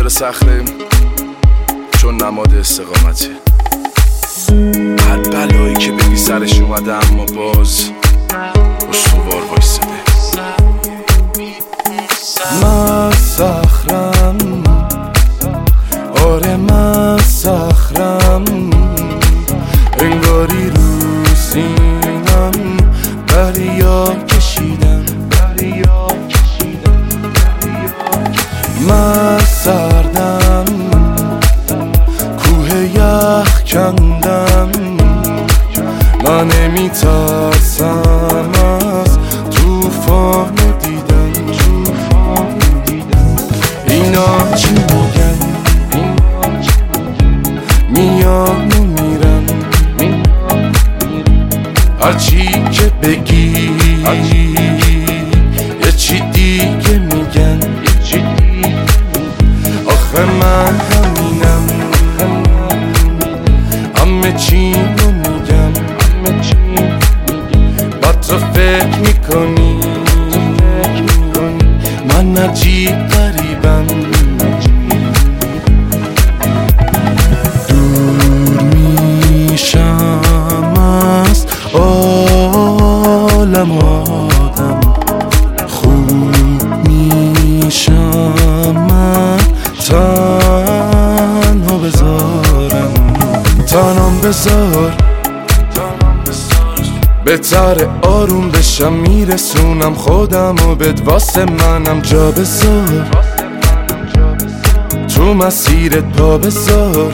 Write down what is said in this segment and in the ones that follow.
سر صخره چون نماد استقامتی. هر بلایی که بگی سرش اومده اما باز استوار وایساده. من صخرم، آره من صخرم، انگاری رو سینم دریا کشیدم. من سردم، کوه یخ کندم، من نمیترسم از توفان دیدن. اینا چی میگن؟ میان و میرن، هرچی که بگی یه چی دیگه میگن. آخه من همینم، همه چی رو میگم. بعد تو فکر میکنی من عجیب غریبم. دور میشم از عالم آدم، خوب میشم من تنها تنام بذار بهتره آروم بشم، میرسونم خودم و بد واسه منم جا بذار، تو مسیرت پا بذار.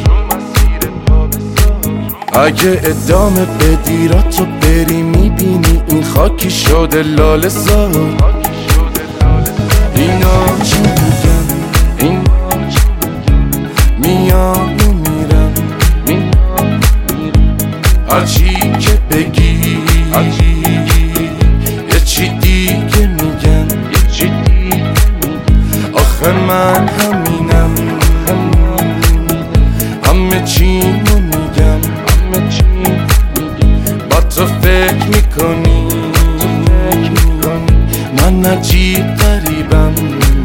اگه ادامه بدی را تو بری میبینی این خاکی شده لاله زار. اینا چی میگن؟ میان و میرن، هرچی که بگی یه چی دیگه میگن. آخه من همینم، همه چی رو میگم. با تو فکر میکنی من عجیب غریبم.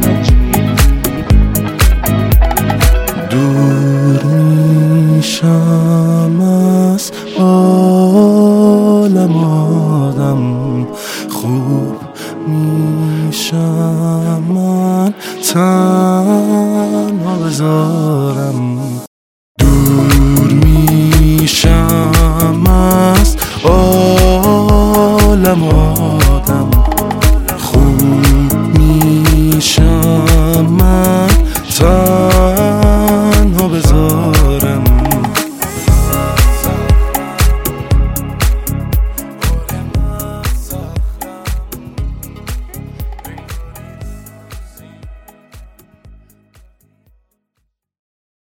دور میشم از عالم آدم، خوب میشم من